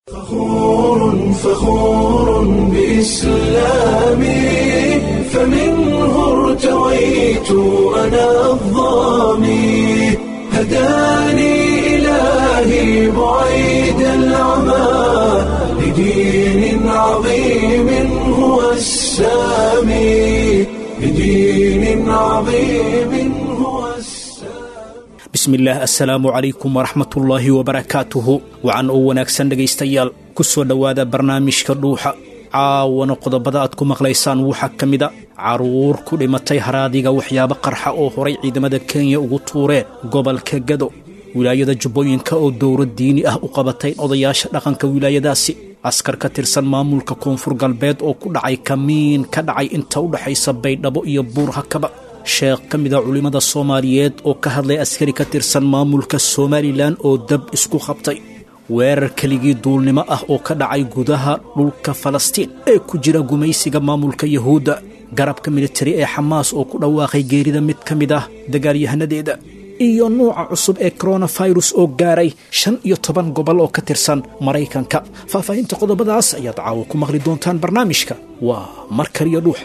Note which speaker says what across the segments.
Speaker 1: فخور بإسلامي فمنه ارتويت أنا الضامي هداني إلهي بعيد العمى لدين عظيم هو السامي لدين عظيم هو
Speaker 2: بسم الله السلام عليكم ورحمة الله وبركاته وعن وناكسن dhageystayaal ku soo dhawaada barnaamijka dhuuxa caawana qodobada aad ku maqlaysaan waxa kamida caruur ku dhimatay haraadiga waxyaabo qarxa oo horay ciidamada Kenya ugu tuureen gobolka Gado wilaayada Jubbooyinka oo dowlad diini ah u qabatay odayaasha dhaqanka wilaayadaasi askar ka tirsan maamulka koonfur galbeed oo ku dhacay kamiin ka dhacay inta u dhaxaysa Baydhabo iyo Buur-Hakaba sheekh kamida culimada Soomaaliyeed oo ka hadlay askari ka tirsan maamulka Somaliland oo dab isku qabtay weerar kaligii duulnimo ah oo ka dhacay gudaha dhulka Falastiin ee ku jira gumaysiga maamulka Yahuuda garabka military ee Hamas oo ku dhawaaqay geerida mid kamida dagaalyahanadeeda iyo nooca cusub ee coronavirus oo gaaray 15 gobol oo ka tirsan Mareykanka faafahinta qodobadaas ayaad caawa ku maqli doontaan barnaamijka waa markaliya dhuux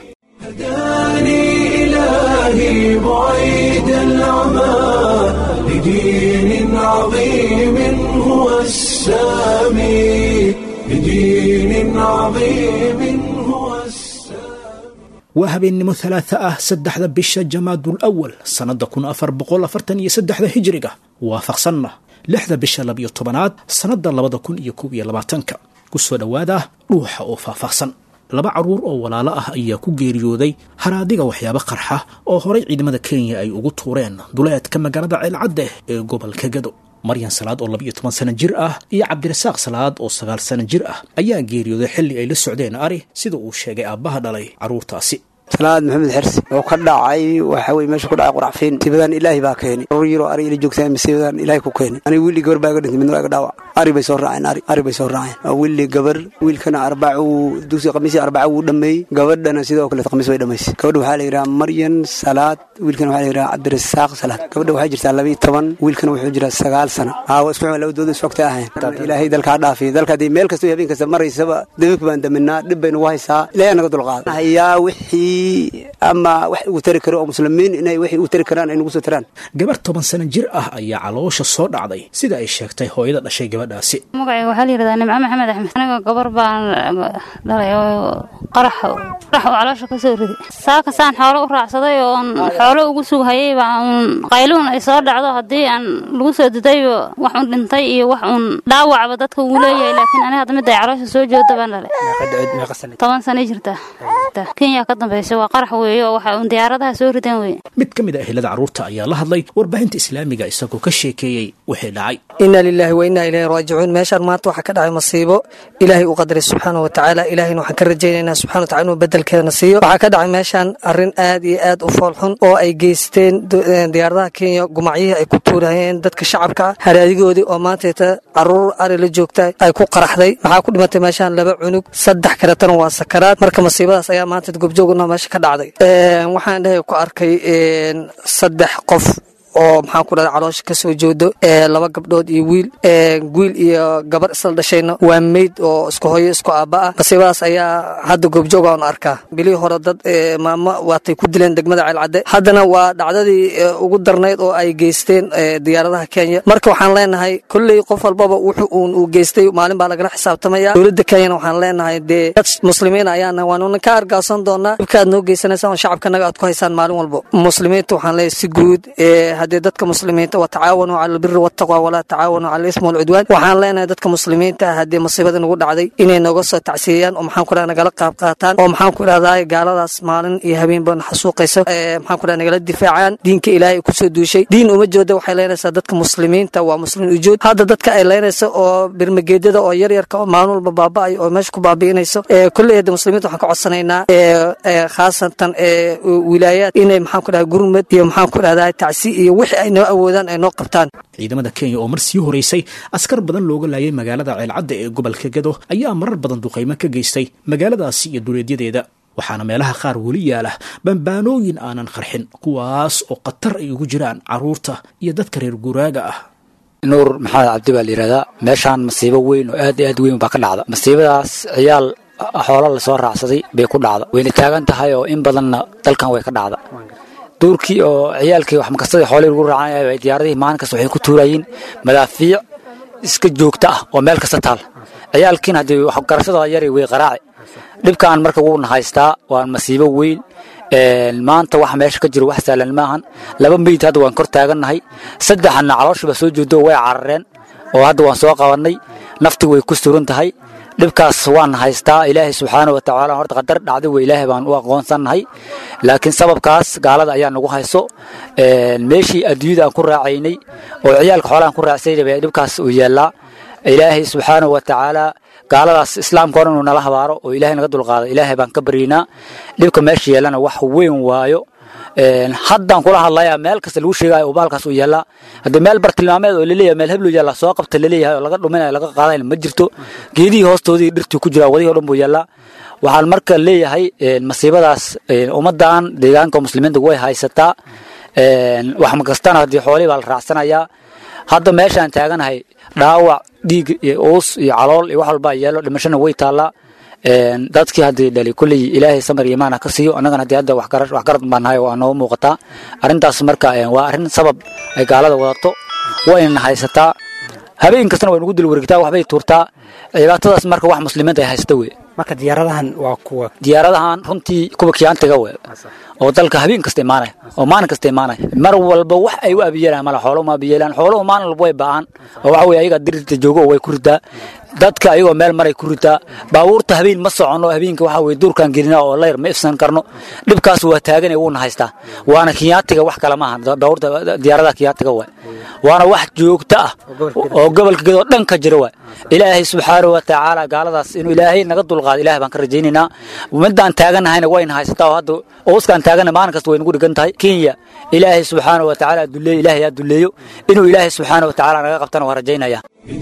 Speaker 1: إلهي بعيد العمى لدين عظيم هو السامي لدين عظيم هو
Speaker 2: وهبين ثلاثة سدحذا بشا جماد الأول سنة كن 1443 هجرية وافقصنا لحظة بشا لبيو طبانات سنة لبدا كن يكوبيا لباتنكا كسو دوادا روح أو فافقصن laba caruur oo walaalo ah ayaa ku geeriyooday haraadiga waxyaabo qarxa oo horay ciidamada Kenya ay ugu tuureen duleedka magaalada Ceelcadde ee gobolka Gado Maryan Salaad oo 12 sano jir ah iyo Cabdirasaaq Salaad oo 9 sano jir ah ayaa geeriyooday xilli ay la socdeen ari sida uu sheegay aabaha dhalay caruurtaasi
Speaker 3: salaad maxamed xirsi oo ka dhacay waxa way meesha ku dhacay quracfiin tibadan ilaahi baa keenay yiro ari ila joogtay masiibadan ilaahi ku keenay ani wiili gabar baa dhintay mid waa dhaawac ari bay soo raaceen ari bay soo raaceen wiili gabar wiilkana arbaacu dugsi qamiisi arbaacu uu dhameey gabadhana sidoo kale qamiis way dhameysay gabadhu waxa la yiraahdaa Maryan Salaad wiilkana waxa la yiraahdaa Cabdirasaaq Salaad gabadhu waxay jirtaa 12 wiilkana wuxuu jiraa 9 sano waa isku laba dood isfogtay ahayn ilaahi dalka dhaafay dalka meel kasta habeen kasta maraysaba dabik baan daminaa dib baynu wahaysaa ilaahay naga dulqaad ayaa wixii ama wax uu tari karo muslimiin inay wax uu tari karaan ay ugu soo tiraan
Speaker 2: gabar 10 sano jir ah ayaa caloosha soo dhacday sida ay sheegtay hooyada dhashay gabadhaasi
Speaker 4: magacayga waxa la yiraahdaa Nimco Maxamed Axmed aniga gabar baan dhalay qarax caloosha ka soo riday saaka saan xoolo u raacsaday oo xoolo ugu sugayay baan qayluun ay soo dhacdo hadii aan lagu soo diday wax un dhintay iyo wax un dhaawacba dadka uu leeyahay laakiin aniga hadda mid ay caloosha soo joogto baan dhalay 10 sano jirta Kenya ka dambeysay qarax weeyo waxa uu diyaaradaha soo rideen weey
Speaker 2: mid kamid ah ehelada caruurta ayaa la hadlay warbaahinta islaamiga isagoo ka sheekeeyay wixii dhacay
Speaker 5: inna lillahi wa inna ilayhi raaji'uun meeshan maanta waxa ka dhacay masiibo ilaahay u qadaray subhanahu wa ta'ala ilaahayna waxa ka rajaynaynaa subhanahu wa ta'ala inuu bedelkeena siiyo waxa ka dhacay meeshan arin aad iyo aad u foolxun oo ay geysteen diyaaradaha Kenya gumaciyada ay ku tuurayeen dadka shacabka haraadigoodii oo maanta caruur ari la joogtay ay ku qaraxday waxa ku dhimatay meeshan laba cunug saddex karatana waa sakaraad marka masiibadaas ayaa maanta goobjoogna meesha ka dhacday waxaan dhahay ku arkay saddex qof oo maxaan ku dhahay caloosha ka soo joodo laba gabdhood iyo wiil iyo gabar isla dhashayna waa meed oo isku hooyo isku aaba ah masiibadaas ayaa hadda goobjoog aan arkaa bilii hore dad maama waatay ku dileen degmada Ceelcadde haddana waa dhacdadii ugu darneyd oo ay geysteen diyaaradaha Kenya marka waxaan leenahay kulley qof walba wuxuu uu geystay maalin baa laga xisaabtamaya dawladda Kenya waxaan leenahay dad muslimiin ayaana waanu ka argaasan doonaa dadka noo geysanaysan shacabkanaga aad ku haysaan maalin walba muslimiintu waxaan leeyahay si guud هذه دتك مسلمين وتعاونوا على البر والتقوى ولا تعاونوا على الإثم والعدوان وحان لنا دتك مسلمين هذه مصيبة نقول عادي إني نقص تعسيان ومحن كلنا نقلق قابقاتان ومحن كلنا ذاي قال هذا اسمعن يهبين بن حسوق يسوع محن كلنا نقلق دفاعان دينك إلهي كسر شيء دين ومجود وحيلنا سدتك مسلمين توا مسلمين وجود هذا دتك إلهنا سو برمجدد أو يركب معنا البابا أو مشكو بابين يسوع كل هذه مسلمين وحكوا عصنينا خاصة ولايات إني محن كلنا جرمت يوم محن كلنا ذاي تعسي wixii ay noo awoodaan ay noo qabtaan
Speaker 2: ciidamada Kenya oo marsii horeysay askar badan looga laayay magaalada Ceelcadde ee gobolka Gado ayaa marar badan duqeymo ka geystay magaaladaasi iyo duleedyadeeda waxaana meelaha qaar wali yaala bambaanooyin aanan qarxin kuwaas oo qatar ay ugu jiraan caruurta iyo dadka reer guraaga ah
Speaker 6: nuur maxamed cabdi baa la yidhahdaa meeshaan masiibo weyn oo aad iyo aad weyn baa ka dhacda masiibadaas ciyaal xoolo lasoo raacsaday bay ku dhacda wayna taagan tahay oo in badanna dalkan way ka dhacda duurkii oo ciyaalkii wax makastadii xoolihii lagu raacanaya diyaaradihii maalin kasta waxay ku tuurayeen madaafiic iska joogta ah oo meel kasta taal ciyaalkiina haddii wax garashadooda yari way qaraaci dhibkaan marka wuuna haystaa waa masiibo weyn maanta waxa meesha ka jiro wax saalan maahan laba meyd hadda waan kor taagannahay saddexna calooshiba soo jeedo way carareen oo hadda waan soo qabanay nafti way ku suran tahay dhibkaas waan haystaa ilaahay subxaanahu wa tacaala horta qadar dhacday way ilaahay baan u aqoonsanahay laakiin sababkaas gaalada ayaa nagu hayso meeshii adduunyada aan ku raacaynay oo ciyaalka xoolahan ku raacsaynay bay dhibkaas u yeelaa ilaahay subxaanahu wa tacaala gaaladaas islaamka hore inuu nala habaaro oo ilaahay naga dulqaado ilaahay baan ka baryaynaa dhibka meesha yeelana wax weyn waayo haddaan kula hadlayaa meel kasta lagu sheegayo oo baalkaas u yeelaa haddii meel bartilmaameed oo laleeyahay meel heblo yaalla soo qabta laleeyahay oo laga dhuminayo laga qaadayna ma jirto geedihii hoostoodii dhirtii ku jiraa wadihii o dhan buu yeelaa waxaan marka leeyahay masiibadaas ummaddan deegaanka muslimiinta way haysataa wax makastana haddii xoolihii baa la raacsanayaa hadda meeshaan taaganahay dhaawac dhiig iyo uus iyo calool iyo wax walba yeelo dhimashana way taallaa dadkii haddii dhali kulley ilaahay samar iyo imaan ha ka siiyo annagana haddii hadda wax garad baan nahay waa noo muuqataa arrintaas marka waa arrin sabab ay gaalada wadato wayna haysataa habeen kastana way nagu dil wareegtaa waxbay tuurtaa dhibaatadaas marka wax muslimiinta ay haysta wey
Speaker 2: marka diyaaradahan waa kuwa
Speaker 6: diyaaradahan runtii kuwa kiyaantiga wey oo dalka habeen kasta imaanaya oo maalin kasta imaanaya mar walba wax ay u abiyeelaan mala xoolo ma abiyeelaan xooluhu maalin walba way ba'aan oo waxa weeye ayaga dirirta joogo way ku ridaa dadka ayagoo meel maray ku ridaa baabuurta habeen ma socono habeenka waxa weeye duurkan gelina oo layr ma ifsan karno dhibkaas waa taagan ee uuna haystaa waana kiyaantiga wax kale maahan baabuurta diyaaradaha kiyaantiga way waana wax joogto ah oo gobolka gedo dhan ka jira way ilaahay subxaanahu wa tacaala gaaladaas inuu ilaahay naga dulqaado ilaahay baan ka rajaynaynaa midaan taaganahayna wayna haysataa oo hadda ooskaan taagana maalin kasta way nagu dhigan tahay kenya ilaahay subxaanahu wa tacaala duleeyo ilaahay yaa duleeyo inuu ilaahay subxaanahu wa tacaala naga qabtana waa rajaynaya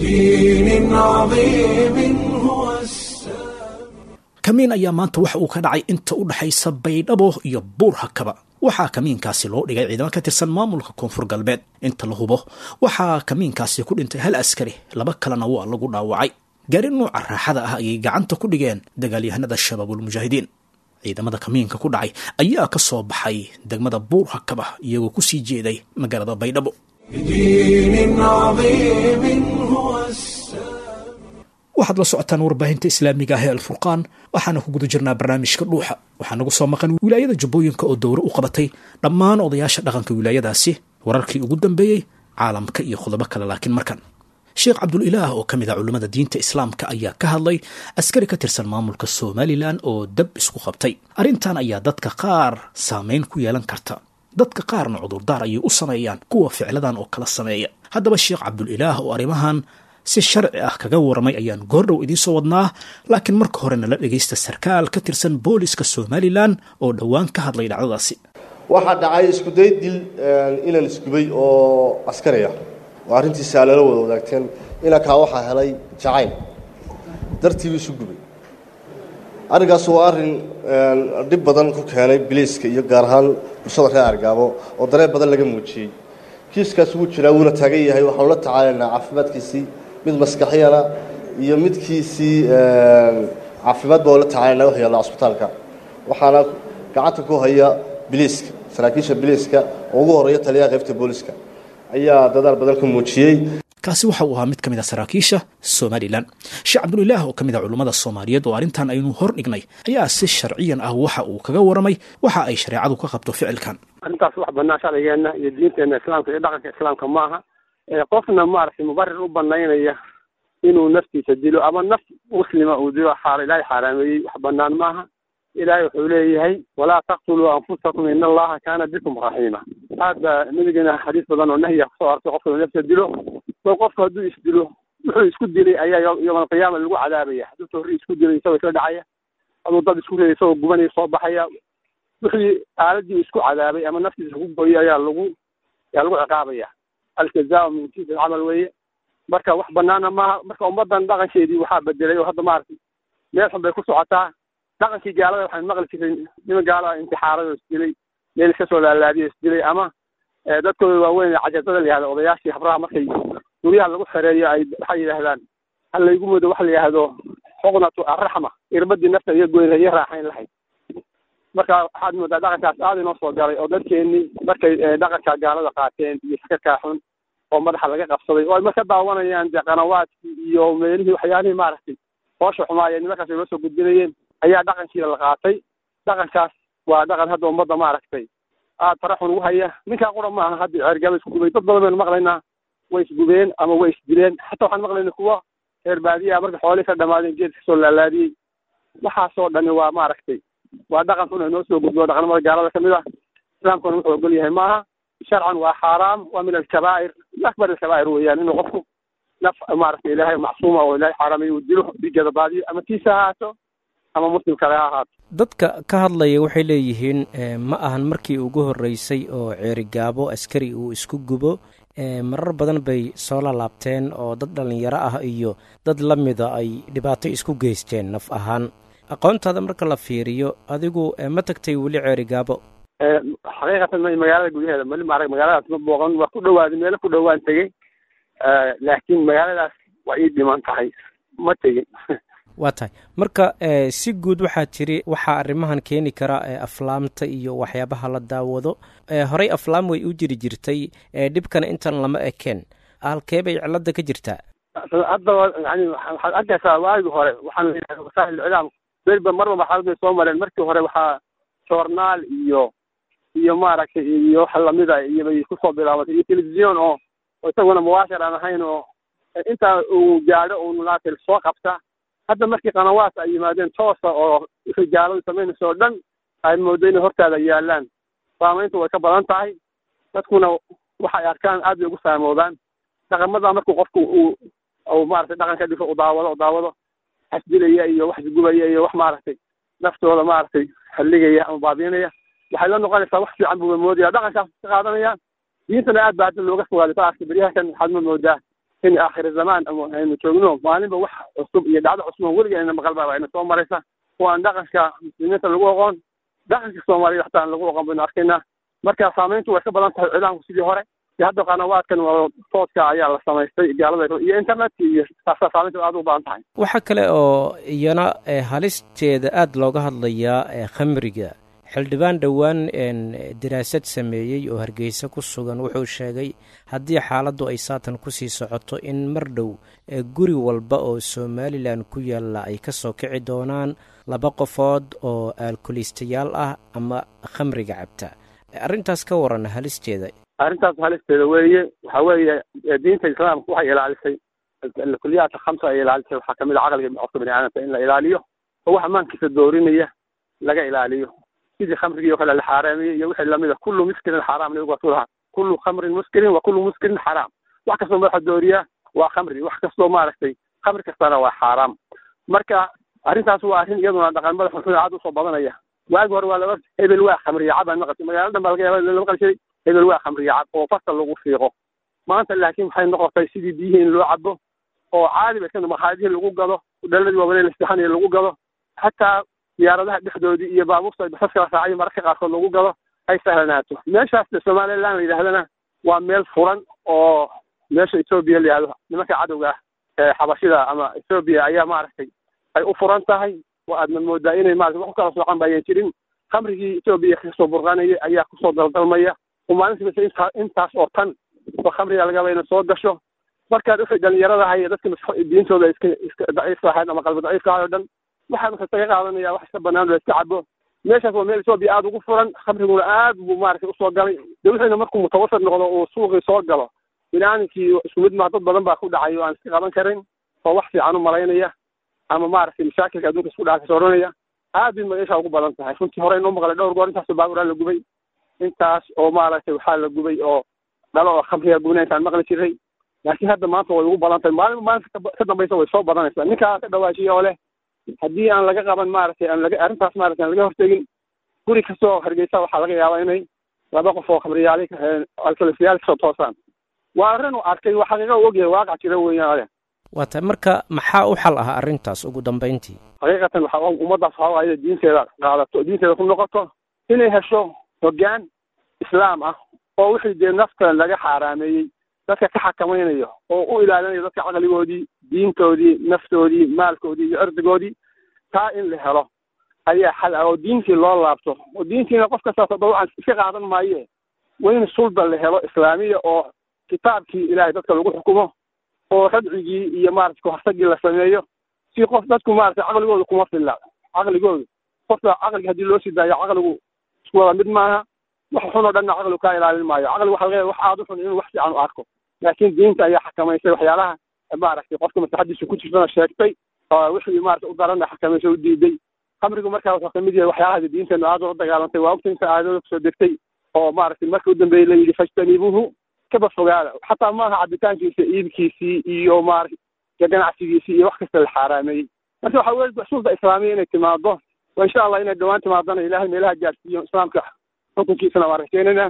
Speaker 2: kamiin ayaa maanta waxa uu ka dhacay inta u dhaxaysa baydhabo iyo buur hakaba waxaa kamiinkaasi loo dhigay ciidamo ka tirsan maamulka koonfur galbeed inta la hubo waxaa kamiinkaasi ku dhintay hal askari laba kalena waa lagu dhaawacay gaari nuuca raaxada ah ayay gacanta ku dhigeen dagaalyahanada shabaabulmujaahidiin ciidamada kamiinka ku dhacay ayaa ka soo baxay degmada buur hakaba iyagoo ku sii jeeday magaalada baydhabo waxaad la socotaan warbaahinta islaamiga ah ee alfurqaan waxaana ku guda jirnaa barnaamijka dhuuxa waxaa nagu soo maqan wilaayada jubbooyinka oo dowro u qabatay dhammaan odayaasha dhaqanka wilaayadaasi wararkii ugu dambeeyey caalamka iyo qodobo kale laakiin markan sheekh cabdulilaah oo ka mid ah culimmada diinta islaamka ayaa ka hadlay askari ka tirsan maamulka somalilan oo dab isku qabtay arrintan ayaa dadka qaar saamayn ku yeelan karta dadka qaarna cudurdaar ayay u sameeyaan kuwa ficladan oo kala sameeya haddaba sheekh cabdulilaah oo arrimahan si sharci ah kaga waramay ayaan goordhow idiin soo wadnaa laakiin marka hore nala dhegaysta sarkaal ka tirsan booliska somalilan oo dhowaan ka hadlay dhacdadaasi
Speaker 7: waxaa dhacay iskuday dil inan isgubay oo askari ah oo arrintiisa lala wada wadaagteen inankaa waxaa helay jacayl dartiibu isu gubay arrinkaas waa arrin dhib badan ku keenay biliiska iyo gaar ahaan bulshada reer argaabo oo dareen badan laga muujiyey kiiskaas wuu jiraa wuuna taagan yahay waxaanu la tacaalaynaa caafimaadkiisii mid maskaxiyana iyo midkiisii caafimaad baa la tacaalaynaa wax yaalla cusbitaalka waxaana gacanta ku haya biliiska saraakiisha biliiska oo ugu horeeya taliyaha qaybta booliska ayaa dadaal badan ka muujiyey
Speaker 2: kaasi waxa uu ahaa mid ka mid a saraakiisha somalilan sheekh cabdulilaah oo ka mid a culummada soomaaliyeed oo arrintan aynu hor dhignay ayaa si sharciyan ah waxa uu kaga waramay waxa ay shareecadu ka qabto ficilkan
Speaker 8: arrintaas wax bannaan sharcigeenna iyo diinteenna islaamka iyo dhaqanka islaamka maaha qofna maaragtay mubarir u banaynaya inuu naftiisa dilo ama naf muslima uu dilo ilaahay xaaraameeyey wax bannaan maaha ilaahay wuxuu leeyahay walaa taqtuluu anfusakum ina allaha kaana bikum raxiima hadda nabigana xadiis badan oo nahya kusoo artay qofka nafta dilo bal qofka hadduu isdilo wuxuu isku dilay ayaa yowma alqiyaama lagu cadaabaya hadduu torri isku dilay isagoo isla dhacaya hadduu dad isku reeyay isagoo gubanaya soo baxaya wixii aaladii isku cadaabay ama naftiisa ku gooyay ayaa lagu ciqaabaya aljazaau min jinsi alcamal weeye marka wax banaana maaha marka ummadan dhaqankeedii waxaa bedelay oo hadda maaragtay meel xun bay ku socotaa dhaqankii gaalada waxaan maqli jiray niman gaalada intixaarada isdilay meel iska soo laalaadiyo isdilay ama dadkooda waaweyn cajabada la yihahda odayaashii habraha markay guryaha lagu xereeyo ay waxay yidhaahdaan hal laygu mudo waxa la yidhaahdo xuqnatu arraxma irbadii nafta iyo goyna iyo raaxayn lahayd marka waxaad moodaa dhaqankaas aad inoo soo galay oo dadkeennii markay dhaqanka gaalada qaateen iyo fikirkaa xun oo madaxa laga qabsaday oo ay marka daawanayaan dee qanawaadkii iyo meelihii waxyaalihii maaragtay hoosha xumaayeen nimankaas ay noo soo gudbinayeen ayaa dhaqankiina la qaatay dhaqankaas waa dhaqan hadda ummadda maaragtay aad fara xun ugu haya ninkaa qura maaha hadda ceergaba isku gubay dad badan baynu maqlaynaa way isgubeen ama way isdileen xataa waxaan maqlayna kuwa reer baadiyaa marka xoolihii ka dhamaadeen geedka kasoo laalaadiyey waxaasoo dhani waa maaragtay waa dhaqan xun inoo soo gudbo dhaqanimada gaalada kamid ah islaamkuna wuxuu ogol yahay maaha sharcan waa xaaraam waa min alkabaa'ir min akbar alkabaa'ir weeyaan inuu qofku naf maaragtay ilaahay macsuuma oo ilaahay xaaraamay uu dilo dhiiggeeda baadiyo ama tiisa ha ahaato ama muslim kale ha ahaato
Speaker 9: dadka ka hadlaya waxay leeyihiin ma ahan markii ugu horreysay oo ceerigaabo askari uu isku gubo marar badan bay soo lalaabteen oo dad dhallinyaro ah iyo dad la mida ay dhibaato isku geysteen naf ahaan aqoontaada marka la fiiriyo adigu ma tagtay weli ceerigaabo
Speaker 8: xaqiiqatan magaalada gudaheeda mali maarag magaaladaas ma booqan waa ku dhawaaday meelo ku dhowaan tegey laakiin magaaladaas waa ii dhiman tahay ma tegin
Speaker 9: waa tahay marka si guud waxaa jiri waxaa arrimahan keeni kara aflaamta iyo waxyaabaha la daawado horey aflaam way u jiri jirtay dhibkana intan lama ekeen halkee bay cilada ka jirtaa
Speaker 8: haddaba yani waxaad arkaysaa waagi hore waxaan leeyahay wasaa'il iclaam berba marba marxalad bay soo mareen markii hore waxaa joornaal iyo maaragtay iyo wax lamida iyo bay kusoo bilaabatay iyo telefisyon oo isaguna mubaashir aan ahayn oo intaa uu gaadho uu nulaatil soo qabta hadda markii qanawaas ay yimaadeen toosa oo wixii gaaladu samaynaysa oo dhan ay moodo inay hortaada yaalaan saamayntu way ka badan tahay dadkuna waxay arkaan aad bay ugu saamoobaan dhaqamada markuu qofku uu maaragtay dhaqanka dhifo u daawado xasdilaya iyo wax isgubaya iyo wax maaragtay naftooda maaragtay halligaya ama baabiinaya waxay la noqonaysaa wax fiican buuba moodaya dhaqankaas ka qaadanaya diintana aad baa hadda looga fogaaday saarka beryahakan waxaad ma moodaa in aakhir zamaan ama aynu joogno maalinba wax cusub iyo dhacdo cusub weligeena maqalba ayna soo maraysa waan dhaqanka muslimiinta lagu aqoon dhaqanka Soomaaliya xataa lagu aqoon baynu arkaynaa marka saamayntu way ka badan tahay ciidanku sidii hore hadda qanawaadkan waa toodka ayaa la samaystay gaalada iyo internetka iyo saamayntu aad u badan tahay
Speaker 9: waxa kale oo iyana halisteeda aad looga hadlayaa khamriga xildhibaan dhowaan daraasad sameeyey oo Hargeysa ku sugan wuxuu sheegay haddii xaaladdu ay saatan ku sii socoto in mar dhow guri walba oo Somaliland ku yaala ay ka soo kici doonaan 2 qofood oo alkoolistayaal ah ama khamriga cabta arrintaas ka waran halisteeda weeye waxa weeye diinta islaamka waxay ilaalisay alkuliyaadka 5 ay ilaalisay waxa kamid ah aqalka qofka bani aadamka in la ilaaliyo oo wax maankiisa doorinaya laga ilaaliyo sidii khamriga iyo kale la xaraamiyay iyo wixii lamida kullu muskirin xaraam lagu qatulaha kullu khamrin muskirin wa kullu muskirin xaraam wax kastoo madaxa dooriya waa khamri wax kastoo maaragtay khamri kastana waa xaraam marka arrintaas waa arrin iyaduna dhaqamada xun aad u soo badanaya waagi hore waa la hebel waa khamriya cab aan maqashay magaalada baa laga yaabaa laga qalshay hebel waa khamriya cab oo fasta lagu fiiqo maanta laakiin waxay noqotay sidii biyihiin in loo cabo oo caadi bay kana maxaadiin lagu gado dhaladii waa walaal istaxan lagu gado hataa diyaaradaha dhexdoodii iyo baabuurta basaska raacay mararka qaarkood lagu gado ay sahlanaato meeshaas Soomaaliland la yiraahdana waa meel furan oo meesha Ethiopia la yiraahdo nimanka cadawga xabashida ama Ethiopia ayaa maaragtay ay u furan tahay waa aad moodaa inay maaragtay wax kala soocan bayeen jirin khamrigii Ethiopia ka soo burqanayay ayaa ku soo daldalmaya maalintii intaas oo tan oo khamriga laga weyna soo gasho marka wixii dhalinyarada hay dadka diintooda iska daciif ahayd ama qalbi daciif ah oo dhan waxaan ka qaadanaya wax ka banaan oo iska cabo meeshaas waa meel Ethiopia aad ugu furan khamriguna aad buu maaragtay u soo galay dawladna markuu mutawassil noqdo oo suuqi soo galo ilaankii isku mid ma dad badan baa ku dhacay oo aan iska qaban karin oo wax fiican u maleynaya ama maaragtay mashaakilka adduunka isku dhaca sooranaya aad bay meesha ugu badan tahay runtii hore inoo maqlay dhowr goor intaas baabuur la gubay intaas oo maaragtay waxaa la gubay oo dhalo oo khamriga gubnay intaan maqli jiray laakiin hadda maanta way ugu badan tahay maalinta ka dambaysa way soo badanaysaa ninkaa ka dhawaashiya oo leh haddii aan laga qaban maaragtay arrintaas maaragtay aan laga hortegin guri kastoo Hargeysa waxaa laga yaabaa inay 2 qof oo khamriyaali alkoolistayaal kasoo toosaan waa arrin uu arkay waa xaqiiqo u ogyahay waaqac jira weeyaan waa tahay marka maxaa u xal ah arrintaas ugu dambeyntii
Speaker 8: xaqiiqatan waxa ummaddaas waxa ay diinteeda qaadato diinteeda ku noqoto inay hesho hoggaan islaam ah oo wixii dee nafta laga xaraameeyay dadka ka xakamaynayo oo u ilaalinayo dadka caqligoodii diintoodii naftoodii maalkoodii iyo cirdigoodii taa in la helo ayaa xal ah oo diintii loo laabto oo diintiina qof kasta dabcan iska qaadan maaye waa in sulda la helo islaamiya oo kitaabkii ilaahay dadka lagu xukumo oo radcigii iyo maarata kahortagii la sameeyo si qof dadku maarata caqligooda kuma filla caqligooda qofka caqliga haddii loo sii daayo caqligu isku wada mid maaha wax xun oo dhanna caqligu kaa ilaalin maayo caqligu waxa laga wax aad u xun inuu wax fiican u arko laakiin diinta ayaa xakamaysay waxyaalaha maaragtay qofka maslaxadiisa ku jirtana sheegtay oo wixii maarata u darana xakamaysa u diiday khamrigu markaa wuxuu kamid yahay waxyaalaha diinteenu aad ula dagaalantay waa ogta inta aadooda kusoo degtay oo maaragtay markii u dambeeyey la yidhi fajtanibuuhu kaba fogaada xataa maaha cabitaankiisa iibkiisii iyo maarata ganacsigiisii iyo wax kasta la xaaraameeyey marka waxaa weye xusuulda islaamiya inay timaado wa insha allah inay dhawaan timaadana ilaahay meelaha gaarsiiyo islaamka xukunkiisana waa rajaynayna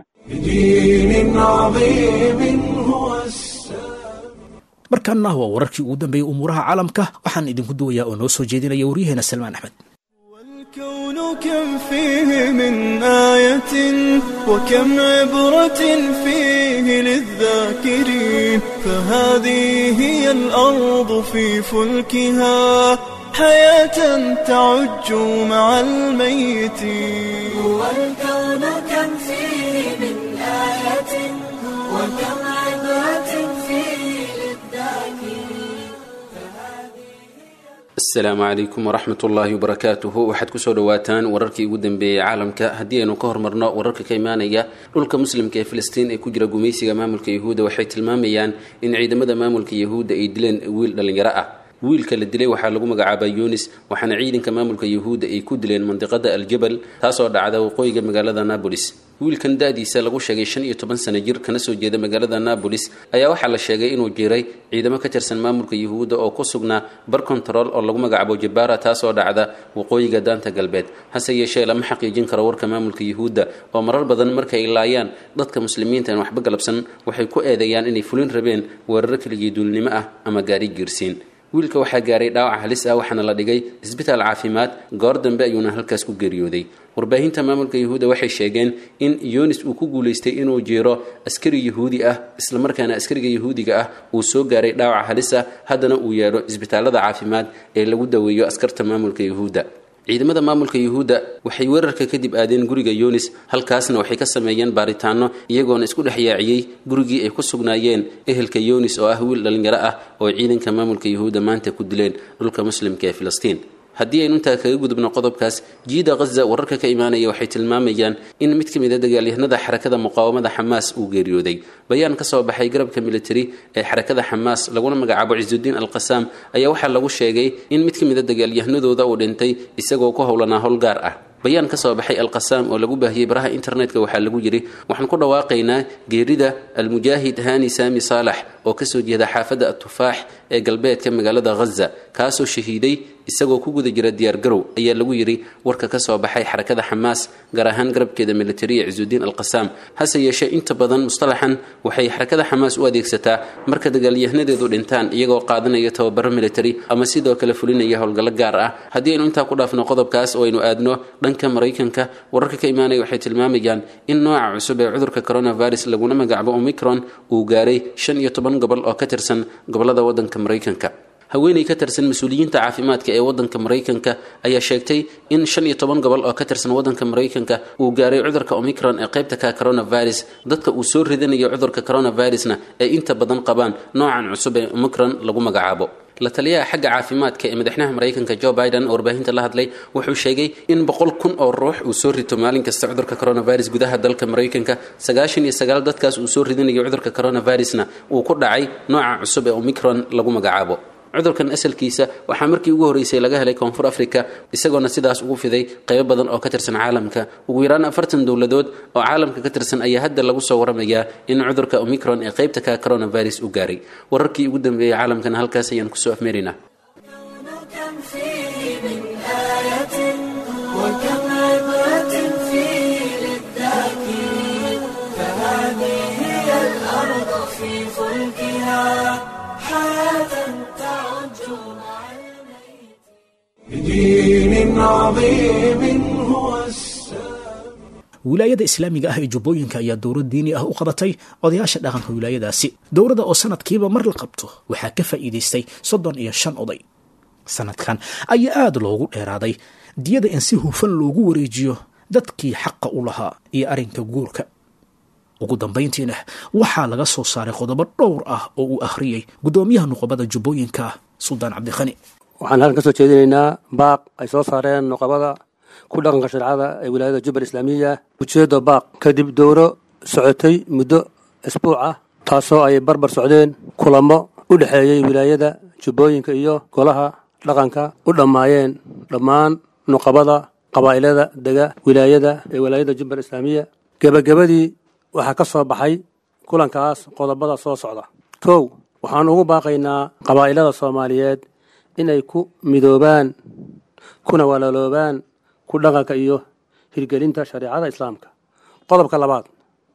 Speaker 2: markaana waa wararkii ugu dambeeyey umuuraha caalamka waxaan idinku duwayaa oo noo soo jeedinaya waryaheena salmaan axmed
Speaker 10: والكون كم فيه من آية وكم عبرة فيه للذاكرين فهذه هي الأرض في فلكها حياة تعج مع الميتين
Speaker 11: والكون كم فيه من آية وكم عبرة فيه للذاكرين
Speaker 12: السلام عليكم ورحمة الله وبركاته waxaad ku soo dhawaataan wararkii ugu dambeeyay caalamka hadii aynu ka hormarno wararka ka imaanaya dhulka muslimka ee Filistiin ee ku jira gumeysiga maamulka Yahuuda waxay tilmaamayaan in ciidamada maamulka Yahuuda ay dileen wiil dhalinyaro ah wiilka la dilay waxaa lagu magacaabay Yunis waxaana ciidanka maamulka Yahuuda ay ku dileen mandiqada Al-Jabal taasoo dhacda waqooyiga magaalada Nablus wiilkan daadiisa lagu sheegay 15 sano jir kana soo jeeda magaalada Nablus ayaa waxa la sheegay inuu jiray ciidamo ka tirsan maamulka Yahuuda oo ku sugnaa bar control oo lagu magacaabo Jabara taasoo dhacda waqooyiga daanta galbeed hase yeeshee lama xaqiijin karo warka maamulka Yahuuda oo marar badan markay ilaayaan dadka muslimiinta aan waxba galabsan waxay ku eedeeyaan inay fulin rabeen weerar kaliya duulnimo ah ama gaari giirsiin wiilka waxaa gaaray dhaawac halis ah waxaana la dhigay isbitaal caafimaad goor dambe ayuuna halkaas ku geeriyooday warbaahinta maamulka Yahuuda waxay sheegeen in Yunis uu ku guuleystay inuu jeero askari Yahuudi ah isla markaana askariga Yahuudiga ah uu soo gaaray dhaawac halis ah haddana uu yeero isbitaalada caafimaad ee lagu daweeyo askarta maamulka Yahuuda ciidamada maamulka Yahuuda waxay weerarka kadib aadeen guriga Yunis halkaasna waxay ka sameeyeen baaritaano iyagoona isku dhaxyaaciyay gurigii ay ku sugnaayeen ehelka Yunis oo ah wiil dhalinyaro ah oo ciidanka maamulka Yahuuda maanta ku dileen dhulka muslimka ee Filistiin haddii aynu intaa kaga gudubno qodobkaas jiida Gaza wararka ka imaanaya waxay tilmaamayaan in mid ka mid ah dagaalyahanada xarakada muqaawamada Xamaas uu geeriyooday bayaan ka soo baxay garabka military ee xarakada Xamaas laguna magacaabo Izzuddin al-Qassam ayaa waxa lagu sheegay in mid ka mid ah dagaalyahanadooda uu dhintay isagoo ku howlanaa howl gaar ah bayaan ka soo baxay al-Qassam oo lagu baahiyay baraha internetka waxa lagu yiri waxaan ku dhawaaqaynaa geerida al-mujaahid Hani Sami Salax oo ka soo jeeda xaafada At-Tufaax ee galbeedka magaalada Gaza kaasoo shahiiday isagoo ku guda jira diyaar garow ayaa lagu yiri warka ka soo baxay xarakada Xamaas gaar ahaan garabkeeda military Izzuddin al-Qassam hase yeeshee inta badan mustalaxan waxay xarakada Xamaas u adeegsataa marka dagaalyahanadu dhintaan iyagoo qaadanaya tababar military ama sidoo kale fulinaya howlgal gaar ah hadii aynu inta ku dhaafno qodobkaas oo aynu aadno dhanka Mareykanka wararka ka imaanaya waxay tilmaamayaan in nooca cusub ee cudurka coronavirus laguna magacaabo Omicron uu gaaray 15 gobol oo ka tirsan gobolada wadanka Mareykanka haweeney ka tirsan mas'uuliyiinta caafimaadka ee wadanka Mareykanka ayaa sheegtay in 15 gobol oo ka tirsan wadanka Mareykanka uu gaaray cudurka Omicron ee qaybta ka coronavirus dadka uu soo ridanayo cudurka coronavirusna ay inta badan qabaan noocan cusub ee Omicron lagu magacaabo la taliyaha xagga caafimaadka ee madaxweynaha Mareykanka Joe Biden oo warbaahinta la hadlay wuxuu sheegay in 100,000 oo ruux uu soo rito maalin kasta cudurka coronavirus gudaha dalka Mareykanka 99 dadkaas uu soo ridanayo cudurka coronavirusna uu ku dhacay nooca cusub ee Omicron lagu magacaabo cudurkan asalkiisa waxaa markii ugu horeysay laga helay Koonfur Afrika isagoona sidaas ugu fiday qayb badan oo ka tirsan caalamka ugu yaraan 40 dawladood oo caalamka ka tirsan ayaa hadda lagu soo waramayaa in cudurka Omicron ee qaybta ka coronavirus uu gaaray wararkii ugu dambeeyay caalamkana halkaas ayaan ku soo afmeerinaa
Speaker 1: بدين عظيم هو
Speaker 2: wilaayada islaamiga ah ee jubbooyinka ayaa dowlad diini ah u qabatay odayaasha dhaqanka wilaayadaasi dowladda oo sanadkiiba mar la qabto waxaa ka faa'iidaystay 35 oday sanadkan ayaa aad loogu dheeraaday diyada in si hufan loogu wareejiyo dadkii xaqa u lahaa iyo arrinka guurka ugu dambayntiina waxaa laga soo saaray qodobo dhowr ah oo uu akhriyay gudoomiyaha nuqabada jubbooyinka suldaan cabdikhani
Speaker 13: waxaan halkan ka soo jeedinaynaa baaq ay soo saareen nuqabada ku dhaqanka shareecada ee wilaayada jubbal islaamiya ujeedo baaq kadib dowro socotay muddo isbuuc ah taasoo ay barbar socdeen kulamo u dhexeeyey wilaayada jubbooyinka iyo golaha dhaqanka u dhammaayeen dhammaan nuqabada qabaa'ilada dega wilaayada ee wilaayada jubbal islaamiya gebagabadii waxaa ka soo baxay kulankaas qodobada soo socda 1 waxaan ugu baaqaynaa qabaa'ilada Soomaaliyeed inay ku midoobaan kuna walaaloobaan ku dhaqanka iyo hirgelinta shariicada islaamka qodobka 2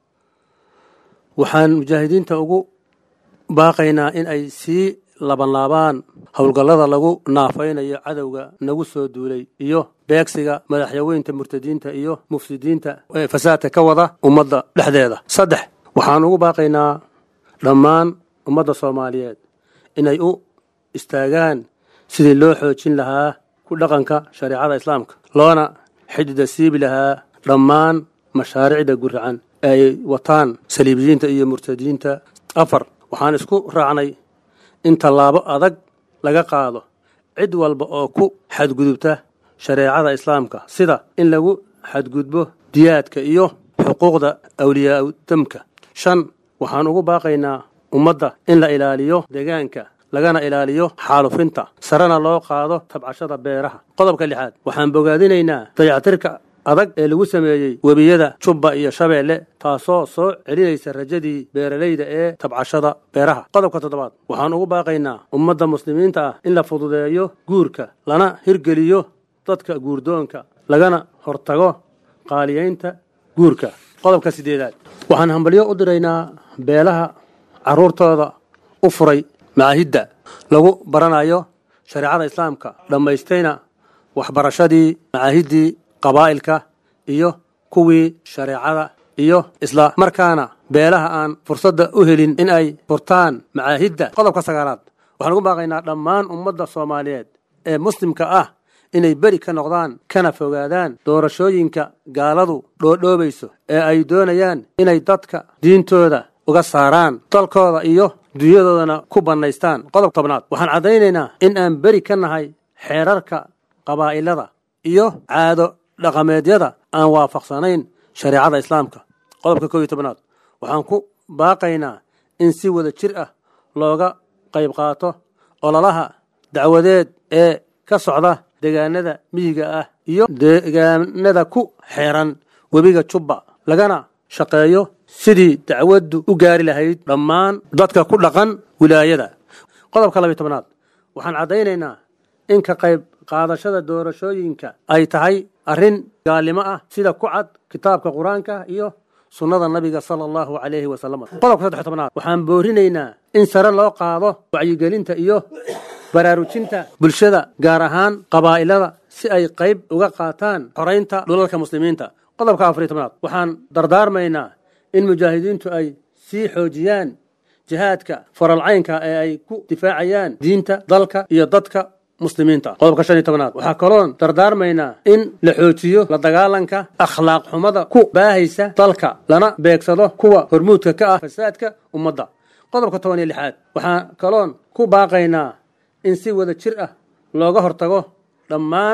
Speaker 13: waxaan mujaahidiinta ugu baaqaynaa in ay sii labanlaabaan howlgallada lagu naafaynayo cadowga nagu soo duulay iyo beegsiga madaxyaweynta murtadiinta iyo mufsidiinta ee fasaadka ka wada ummadda dhexdeeda 3 waxaan ugu baaqaynaa dhammaan ummadda Soomaaliyeed inay u istaagaan sidii loo xoojin lahaa ku dhaqanka shariicada islaamka loona xidida siibi lahaa dhammaan mashaariicda guracan ay wataan saliibiyiinta iyo murtadiinta 4 waxaan isku raacnay in tallaabo adag laga qaado cid walba oo ku xadgudubta shareecada islaamka sida in lagu xadgudbo diyaadka iyo xuquuqda awliyaa damka 5 waxaan ugu baaqaynaa ummadda in la ilaaliyo deegaanka lagana ilaaliyo xaalufinta sarana loo qaado tabcashada beeraha qodobka 6 waxaan bogaadinaynaa dayactirka adag ee lagu sameeyey webiyada Jubba iyo Shabeelle taasoo soo celinaysa rajadii beeralayda ee tabcashada beeraha qodobka 7 waxaan ugu baaqaynaa ummadda muslimiinta ah in la fududeeyo guurka lana hirgeliyo dadka guurdoonka lagana hortago qaaliyeynta guurka qodobka 8 waxaan hambalyo u diraynaa beelaha caruurtooda u furay maahidda lagu baranayo shariicada islaamka dhammaystayna waxbarashadii maahiddii qabaa'ilka iyo kuwii shareecada iyo isla markaana beelaha aan fursadda u helin in ay furtaan macaahidda qodobka 9 waxaan ugu baaqaynaa dhammaan ummadda Soomaaliyeed ee muslimka ah inay beri ka noqdaan kana fogaadaan doorashooyinka gaaladu dhoodhoobayso ee ay doonayaan inay dadka diintooda uga saaraan dalkooda iyo dunyadoodana ku bannaystaan qodobka 10 waxaan caddaynaynaa in aan beri ka nahay xeerarka qabaa'ilada iyo caado dhaqameedyada aan waafaqsanayn shariicada islaamka qodobka 11 waxaan ku baaqaynaa in si wada jir ah looga qayb qaato ololaha dacwadeed ee ka socda deegaanada miyiga ah iyo deegaanada ku xeeran webiga Jubba lagana shaqeeyo sidii dacwaddu u gaari lahayd dhammaan dadka ku dhaqan wilaayada qodobka 12 waxaan caddaynaynaa in ka qayb qaadashada doorashooyinka ay tahay arrin gaalimo ah sida ku cad kitaabka quraanka iyo sunnada nabiga sallallahu alayhi wa sallam qodobka 13 waxaan boorinaynaa in sare loo qaado wacyigelinta iyo baraarujinta bulshada gaar ahaan qabaa'ilada si ay qayb uga qaataan xoreynta dhulalka muslimiinta qodobka 14 waxaan dardaarmaynaa in mujaahidiintu ay sii xoojiyaan jihaadka faralcaynka ee ay ku difaacayaan diinta dalka iyo dadka muslimiinta qodobka 15 waxaa kaloon dardaarmaynaa in la xoojiyo la dagaalanka akhlaaq xumada ku baahaysa dalka lana beegsado kuwa hormuudka ka ah fasaadka ummadda qodobka 16 waxaan kaloon ku baaqaynaa in si wada jir ah looga hortago dhammaan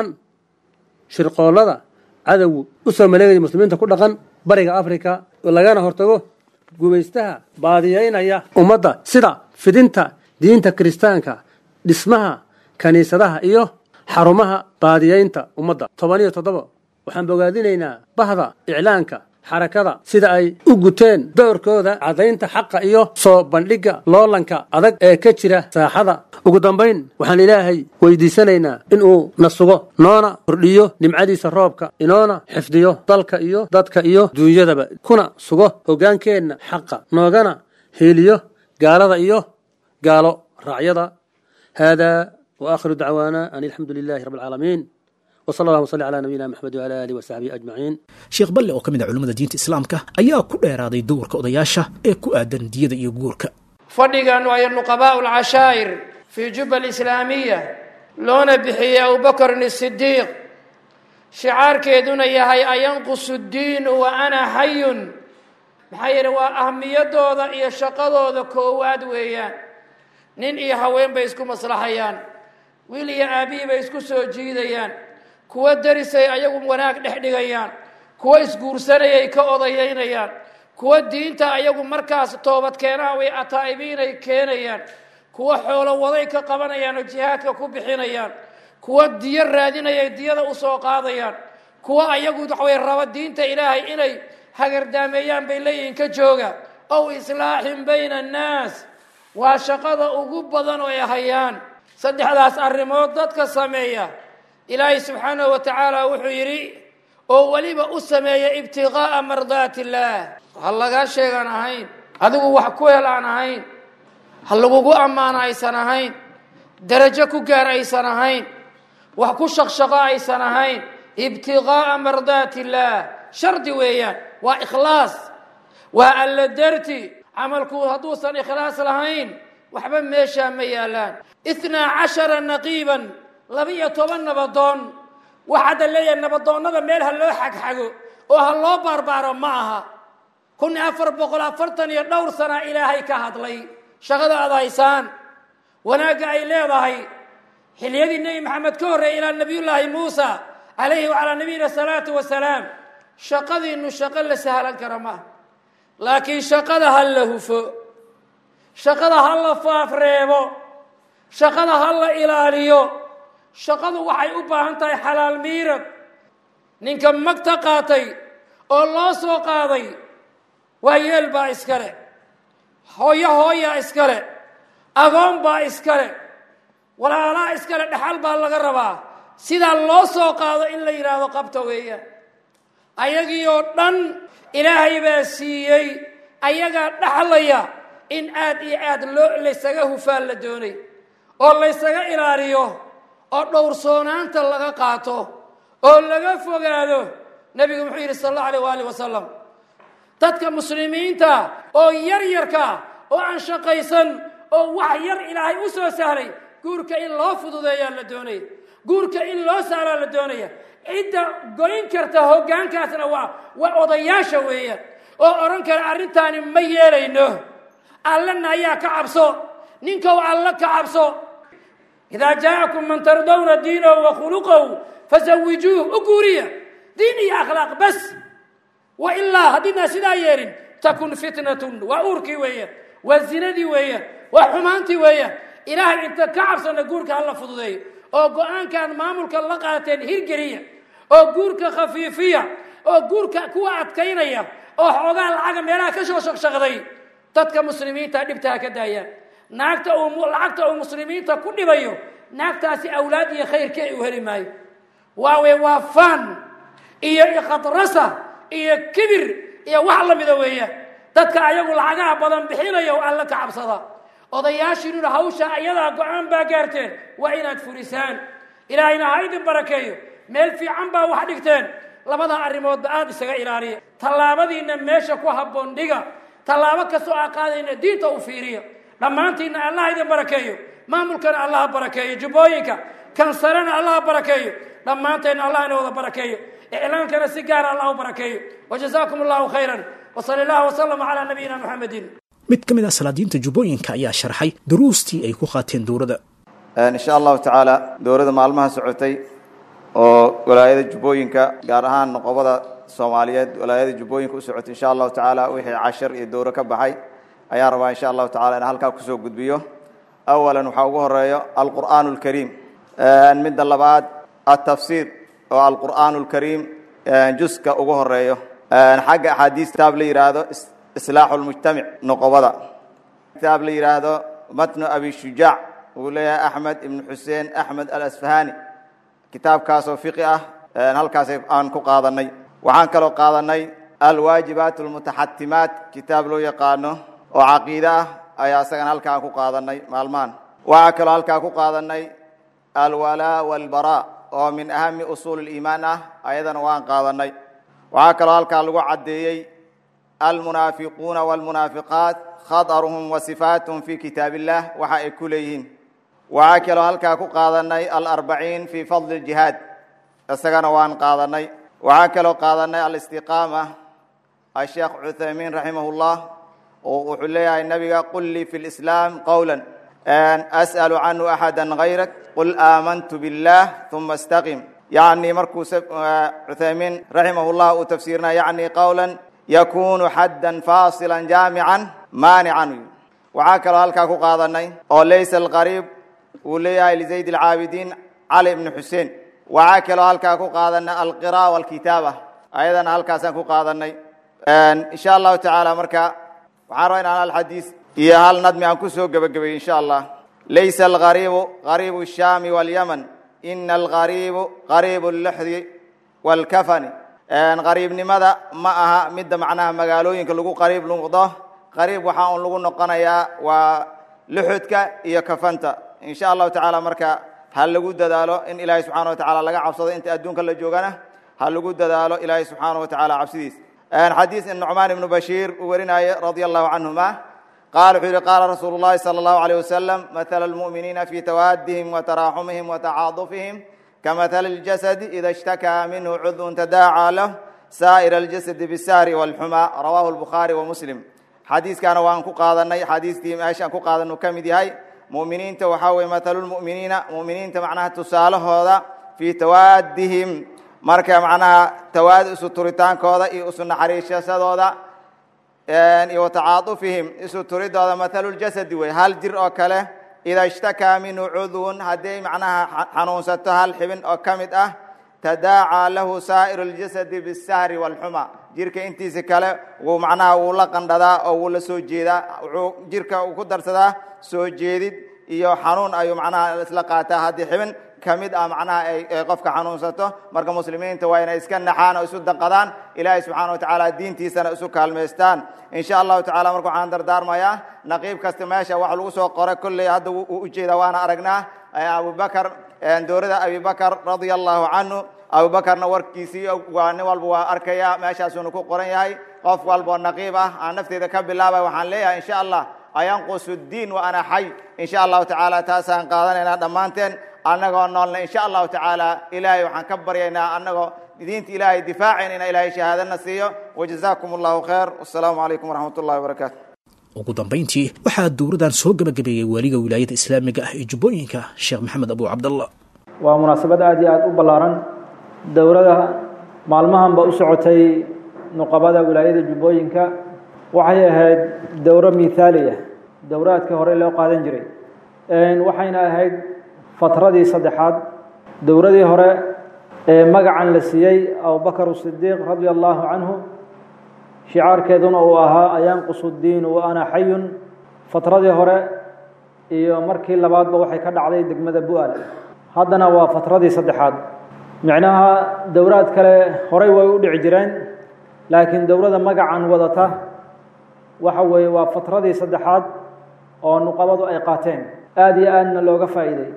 Speaker 13: shirqoolada cadawgu u soo maleegaya muslimiinta ku dhaqan bariga Afrika lagana hortago gumaystaha baadiyeynaya ummadda sida fidinta diinta Kiristaanka dhismaha kaniisadaha iyo xarumaha baadiyeynta ummadda 17 waxaan bogaadinaynaa bahda iclaanka xarakada sida ay u guteen doorkooda cadaynta xaqa iyo soo bandhiga loolanka adag ee ka jira saaxada ugu dambayn waxaan ilaahay weydiisanaynaa in uu nasugo noona kordhiyo nimcadiisa roobka inoona xifdiyo dalka iyo dadka iyo duunyadaba kuna sugo hogaankeenna xaqa noogana heeliyo gaalada iyo gaalo raacyada hada وآخر دعوانا أن الحمد لله رب العالمين wasala allahu wasalli calaa nabiyina maxamed wacala aalihi wasaxbihi ajmaciin.
Speaker 2: sheekh balle oo ka mid ah culimmada diinta islaamka ayaa ku dheeraaday dowrka odayaasha ee ku aadan diyada iyo guurka.
Speaker 14: fadhigan waayo nuqabaa'u lcashaa'ir fii juba alislaamiya loona bixiyey abubakrin asidiiq shicaarkeeduna yahay ayanqusu ddiinu wa ana xayun. maxaa yeele waa ahmiyadooda iyo shaqadooda koowaad weeyaan. nin iyo haween bay isku maslaxayaan, wiil iyo aabihii bay isku soo jiidayaan, kuwa darisay ayagu wanaag dhex dhigayaan, kuwa isguursanayay ka odayaynayaan, kuwa diinta ayagu markaas toobadkeenaha way ataa'ibiinay keenayaan, kuwa xoolo waday ka qabanayaan oo jihaadka ku bixinayaan, kuwa diyo raadinayay diyada u soo qaadayaan, kuwa ayagu waxaway raba diinta ilaahay inay hagardaameeyaan bay leeyihiin ka jooga. ow islaaxin bayna annaas waa shaqada ugu badan oo ay hayaan. saddexdaas arrimood dadka sameeya ilaahay subxaanahu wa tacaala wuxuu yidhi oo weliba u sameeya ibtiqaa'a mardaati illaah. ha lagaa sheegaan ahayn, adigu wax ku hel aan ahayn, ha lagugu ammaano aysan ahayn, darajo ku gaar aysan ahayn, wax ku shaqshaqo aysan ahayn. ibtiqaa'a mardaati illaah shardi weeyaan, waa ikhlaas, waa alla darti. camalku hadduusan ikhlaas lahayn waxba meeshaa ma yaalaan. 12 naqiiban 12 nabadoon. waxaad leeyahay nabadoonnada meel ha loo xagxago oo ha loo baarbaaro ma aha. 1440 iyo dhowr sana ilaahay ka hadlay shaqada aad haysaan, wanaagga ay leedahay. xiliyadii nebi maxamed ka horreeyay ilaa nabiyullaahi muusa calayhi wacalaa nabiyina salaatu wasalaam, shaqadiinnu shaqo la sahlan kara maaha. laakiin shaqada ha la hufo, shaqada ha la faafreebo, shaqada ha la ilaaliyo. shaqadu waxay u baahan tahay xalaal miirab. ninka magta qaatay oo loo soo qaaday waa yeel baa iskale, hooyaa iskale, agoon baa iskale, walaalaa iskale, dhaxal baa laga rabaa. sidaa loo soo qaado in la yidhaahdo qabta weeyaan. ayagii oo dhan ilaahay baa siiyey, ayagaa dhaxlaya in aad iyo aad laysaga hufaan la doonay oo laysaga ilaaliyo oo dhowrsoonaanta laga qaato oo laga fogaado. nebigu muxuu yidhi sal allahu alayh waali wasalam, dadka muslimiinta oo yaryarka oo aan shaqaysan oo wax yar ilaahay u soo sahlay, guurka in loo fududeeyaa la doonaya, guurka in loo saalaa la doonaya. cidda goyn karta hoggaankaasna waa odayaasha weeyaan oo odhan kara arrintaani ma yeelayno. allana ayaa ka cabso, ninkow alla ka cabso. idaa jaa'akum man tardawna diinahu wa khuluqahu fasawijuuh. u guuriya diin iyo akhlaaq bas, wa ilaa haddiidnaa sidaa yeelin takun fitnatun. waa uurkii weeyaan, waa zinadii weeyaan, waa xumaantii weeyaan. ilaahay inta ka cabsana guurka hala fududeeyo oo go-aankan maamulka la qaateen hirgeliya oo guurka khafiifiya oo guurka kuwa adkaynaya oo xoogaa lacaga meelaha ka soo shaqshaqday. dadka muslimiinta dhibtaa ka daayaan. lacagta uu muslimiinta ku dhibayo naagtaasi awlaad iyo khayrka u heli maayo. waa fan iyo khadrasa iyo kibir iyo wax lamida weeyaan. dadka ayagu lacagaha badan bixinaya oo alla ka cabsada. odayaashiinuna hawsha ayadaa go-aan baa gaarteen, waa inaad furisaan. ilaahayna ha idin barakeeyo, meel fiican baa wax dhigteen. labada arrimoodba aad isaga ilaaliya. tallaabadiinna meesha ku habboon dhiga. tallaabo kastoo aa qaadayna diinta u fiiriya. dhammaantiinna allah idin barakeeyo, maamulkana allah barakeeyo, jubbooyinka kansarena allah barakeeyo, dhammaanteenna allah ina wada barakeeyo, iclaankana si gaara allah u barakeeyo. wajazaakum allahu khayran wasali allahu wasalama calaa nabiyina muxamedin.
Speaker 2: mid ka mid ah salaadiinta jubbooyinka ayaa sharxay duruustii ay ku qaateen dowladda.
Speaker 15: insha allahu tacaala dowladda maalmaha socotay oo walaayada jubbooyinka gaar ahaan noqobada soomaaliyeed walaayada jubbooyinka u socotay, insha allahu tacaala wixii cashar iyo dowro ka baxay ayaan rabaa insha allahu tacaala in halkaa kusoo gudbiyo. awalan waxaa ugu horeeyo alqur'aan alkariim. midda labaad atafsiir oo alqur'aan alkariim juska ugu horeeyo. xagga axaadiis kitaab la yidhaahdo islaaxu lmujtamic noqobada, kitaab la yidhaahdo matnu abi shujaac uu leeyahay axmed ibnu xuseen axmed alasfahani. kitaabkaasoo fiqi ah halkaas aan ku qaadanay. waxaan kaloo qaadanay alwaajibaat almutaxatimaat, kitaab loo yaqaano oo caqiide ah ayaa isagana halkaan ku qaadanay maalmahan. waxaa kaloo halkaa ku qaadanay alwalaa walbaraa oo min ahami usuul اliimaan ah ayadana waan qaadanay waxaa kaloo halkaa lagu caddeeyey almunaafiquuna wاlmunaafiqaat khadaruhum wa sifaatuhum fi kitaab illah waxa ay ku leeyihiin waxaa kaloo halkaa ku qaadanay alarbaciin fi fadli اljihaad isagana waan qaadanay waxaa kaloo qaadanay alistiqaama asheekh cuthaymiin raximah اllah oo wuxuu leeyahay nabiga qul lii fi lislaam qowla as'alu canhu axada gayrak qul aamantu billah uma istaqim yacni markuu cuthaymiin raximah llah uu tafsiirina yacni qowla yakunu xaddan faasilan jaamican maanican waxaa kaloo halkaa ku qaadanay oo laysa alqariib uu leeyahay lizayd alcaabidiin cali ibni xuseen waxaa kaloo halkaa ku qaadanay alqira'a walkitaaba ayadana halkaasaan ku qaadanay insha allahu tacaala marka waxaan rabaa inaan hal xadiis iyo hal nadmi aan ku soo gebagabeeyo insha allah laysa algariibu gariibu الshaami wاlyaman ina algariibu gariibu اlluxdi wاlkafani qariibnimada ma aha midda macnaha magaalooyinka lagu qariib noqdo qariib waxaa un lagu noqonayaa waa luxudka iyo kafanta insha allahu tacaala marka ha lagu dadaalo in ilaahay subxaana watacaala laga cabsado inta adduunka la joogana ha lagu dadaalo ilaahay subxaana watacaala cabsidiis xadiis nucmaan ibnu bashiir uu warinaaye radia allahu canhuma qaal wuxuu yihi qaala rasuulu llahi sala allahu alayh wasalam mathala almu'miniina fi tawaadihim wataraaxumihim watacaadufihim kamathali اljasadi ida ishtakaa minhu cudun tadaacaa lah saa'ira aljasadi bisahri wاlxumaa rawahu lbukhaari wa muslim xadiiskaana waan ku qaadanay xadiistii meeshaan ku qaadan uu ka mid yahay mu'miniinta waxaa weye mathalu lmu'miniina mu'miniinta macnaha tusaalahooda fii tawaadihim marka macnaha tawaadi isu turitaankooda iyo isu naxariisadooda iyo watacaadufihim isu turidooda mathalu ljasadi wey hal jir oo kale ida ishtakaa minhu cudwun hadday macnaha xanuunsato hal xibin oo ka mid ah tadaacaa lahu saa'iru اljasadi bisahri wاlxuma jirka intiisa kale wuu macnaha wuu la qandhadaa oo wuu la soo jeedaa wuxuu jirka uu ku darsadaa soo jeedid iyo xanuun ayuu macnaha isla qaataa haddii xibin ka mid ah macnaha ay qofka xanuunsato marka muslimiinta waa inay iska naxaan oo isu danqadaan ilaahay subxaana watacaala diintiisana isu kaalmaystaan insha allahu tacala marka waxaan dardaarmayaa naqiib kasta meesha wax lagu soo qoray kolley hadda wuu ujeedaa waana aragnaa abubakar dowladda abibakar radia allahu canhu abubakarna warkiisii waa nin walba waa arkaya meeshaasuuna ku qoran yahay qof walba oo naqiib ah aan nafteeda ka bilaabay waxaan leeyahay insha allah ayanqusu diin wa ana xay insha allahu tacaala taasaan qaadanaynaa dhammaanteen annagoo noolna insha allahu tacaala ilaahay waxaan ka baryaynaa annagoo diinta ilaahay difaacayna ilaahay shahaadana siiyo wajazaakum allahu khayr wassalaamu calaykum waraxmat ullahi wabarakaatu
Speaker 2: ugu dambayntii waxaa dowladan soo gebagabeeyey waaliga wilaayada islaamiga ah ee jubbooyinka sheekh maxamed abu cabdallah
Speaker 16: waa munaasabad aad iyo aad u ballaaran dowladda maalmahanba u socotay nuqabada wilaayada jubbooyinka waxay ahayd dowro mithaaliya dowraadkii hore loo qaadan jiray waxayna ahayd fatradii saddexaad dowradii hore ee magacan la siiyey abubakar sidiiq radia allahu canhu shicaarkeeduna uu ahaa ayanqusu diinu wa ana xayun fatradii hore iyo markii labaadba waxay ka dhacday degmada bu'aal haddana waa fatradii saddexaad micnaha dowraad kale horey way u dhici jireen laakiin dowladda magacan wadata waxa weeye waa fatradii saddexaad oo nuqabadu ay qaateen aada iyo aadna looga faa'iiday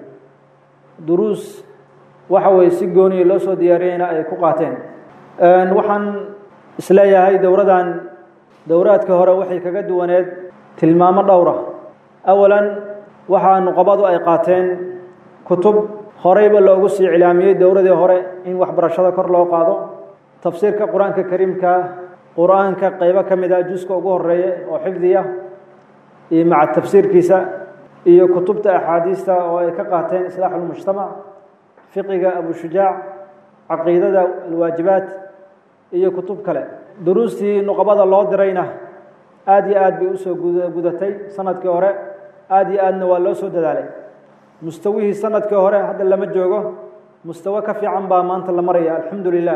Speaker 16: duruus waxa weeye si gooniya loo soo diyaariyeyna ay ku qaateen waxaan isleeyahay dowradan dowraadka hore waxay kaga duwaneed tilmaamo dhowra awalan waxaa nuqabadu ay qaateen kutub horeyba loogu sii cilaamiyey dowradii hore in waxbarashada kor loo qaado tafsiirka qur-aanka kariimka qur-aanka qaybo ka mid ah juska ugu horeeya oo xifdiya iyo maca tafsiirkiisa iyo kutubta axaadiista oo ay ka qaateen islaax ulmujtamac fiqiga abushujaac caqiidada alwaajibaat iyo kutub kale duruustii nuqabada loo dirayna aada iyo aad bay usoo gudatay sanadkii hore aada iyo aadna waa loo soo dadaalay mustawihii sanadkii hore hadda lama joogo mustawo ka fiican baa maanta la maraya alxamdu lilah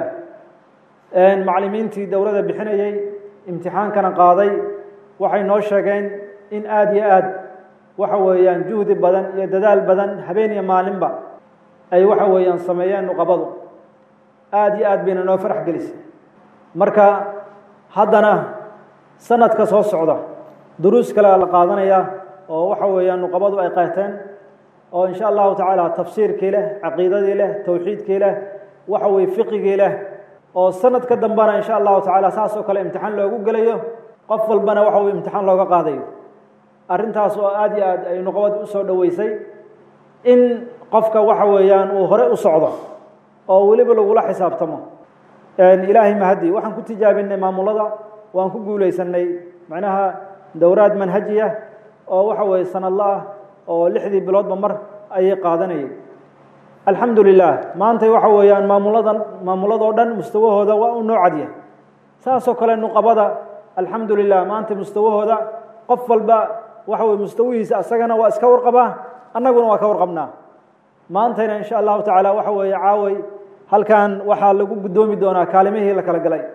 Speaker 16: macallimiintii dowladda bixinayey imtixaankana qaaday waxay noo sheegeen in aada iyo aad waxa weeyaan juhdi badan iyo dadaal badan habeen iyo maalinba ay waxa weeyaan sameeyeen nuqabadu aada iyo aad bayna noo farax gelisay marka haddana sanadka soo socda duruus kale la qaadanaya oo waxa weeyaan nuqabadu ay qaateen oo insha allahu tacaala tafsiirkii leh, caqiidadii leh, tawxiidkii leh, waxa weye fiqigii leh, oo sanadka dambena insha allahu tacaala saas oo kale imtixaan loogu gelayo, qof walbana waxa weye imtixaan looga qaadayo. arrintaas oo aad iyo aad ay nuqabada u soo dhoweysay in qofka waxa weeyaan uu hore u socdo oo weliba lagula xisaabtamo. ilaahay mahadi waxaan ku tijaabinay maamulada, waan ku guulaysanay macnaha dowraad manhajiya oo waxa weeye sanadla ah oo 6 biloodba mar ayay qaadanayeen. alxamdulilah maanta waxa weeyaan maamuladoo dhan mustawahooda waa u noo cadiya. saasoo kale nuqabada alxamdulilah maanta mustawahooda qof walba waxa weye mustawihiisa asagana waa iska warqabaa, annaguna waa ka warqabnaa. maantayna insha allahu tacaala waxa weeye caaway halkan waxaa lagu guddoomi doonaa kaalimihii la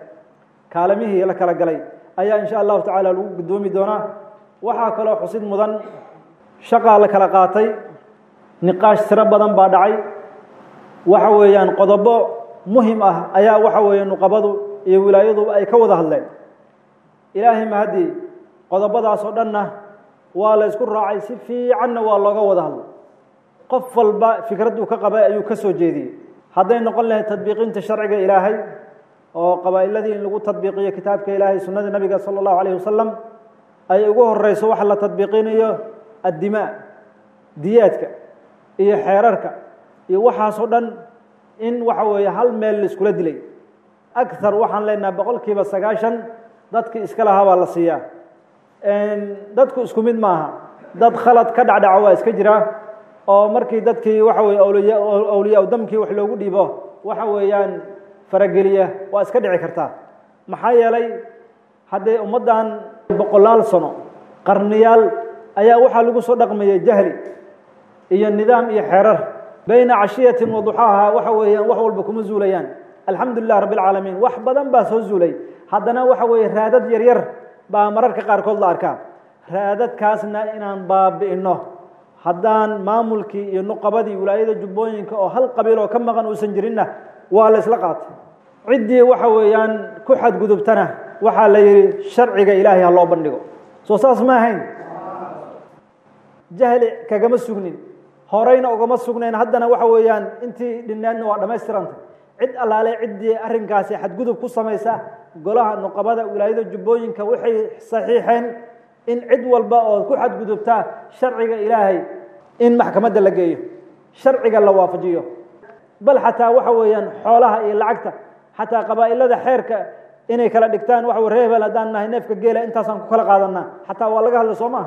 Speaker 16: kala galay ayaa insha allahu tacaala lagu guddoomi doonaa. waxaa kaloo xusid mudan shaqaa la kala qaatay, niqaash tiro badan baa dhacay, waxa weeyaan qodobo muhim ah ayaa waxa weeye nuqabadu iyo wilaayadu ay ka wada hadleen. ilaahay mahadi qodobadaas oo dhanna waa la isku raacay, si fiicanna waa looga wada hadlay. qof walba fikradduu ka qabay ayuu ka soo jeediyey. hadday noqon lahayd tadbiiqinta sharciga ilaahay oo qabaa'iladii in lagu tadbiiqiyo kitaabka ilaahay, sunnada nabiga sala allahu calayhi wasalam ay ugu horeyso waxa la tadbiiqinayo addimaa, diyaadka iyo xeerarka iyo waxaasoo dhan in waxa weeye hal meel la iskula dilay. akthar waxaan leenaha 90% dadkii iska lahaa baa la siiyaa. dadku isku mid maaha, dad khalad ka dhacdhaca waa iska jiraa oo markii dadkii waxa weye awliyaa damkii wax loogu dhiibo waxa weeyaan farageliya waa iska dhici kartaa. maxaa yeelay hadday ummaddan 100 sano qarniyaal ayaa waxaa lagu soo dhaqmayay jahli iyo nidaam iyo xeerar. bayna cashiyatin wa duxaaha waxa weeyaan wax walba kuma zuulayaan. alxamdulilah rabbi alcaalamiin wax badan baa soo zuulay, haddana waxa weeye raadad yaryar baa mararka qaarkood la arkaa. raadadkaasna inaan baabi'ino haddaan maamulkii iyo nuqabadii wilaayada jubbooyinka oo hal qabiil oo ka maqan uusan jirinna waa la isla qaatay. ciddii waxa weeyaan ku xadgudubtana waxaa la yidhi sharciga ilaahay ha loo bandhigo. soo saas ma ahayn? jahli kagama sugnin, horeyna ugama sugnayn, haddana waxa weeyaan intii dhinnaadna waa dhammaystiranta. cid allaale ciddii arrinkaasi xadgudub ku samaysa golaha nuqabada wilaayada jubbooyinka waxay saxiixeen in cid walba oo ku xadgudubtaa sharciga ilaahay in maxkamadda la geeyo, sharciga la waafajiyo. bal xataa waxa weeyaan xoolaha iyo lacagta xataa qabaa'ilada xeerka inay kala dhigtaan. waxa reer hebel haddaan nahay neefka geela intaasaan ku kala qaadanaa, xataa waa laga hadla soo maaha.